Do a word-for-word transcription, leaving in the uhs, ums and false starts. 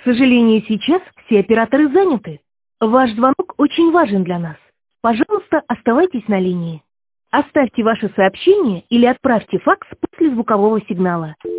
сожалению, сейчас все операторы заняты. Ваш звонок очень важен для нас. Пожалуйста, оставайтесь на линии. Оставьте ваше сообщение или отправьте факс после звукового сигнала.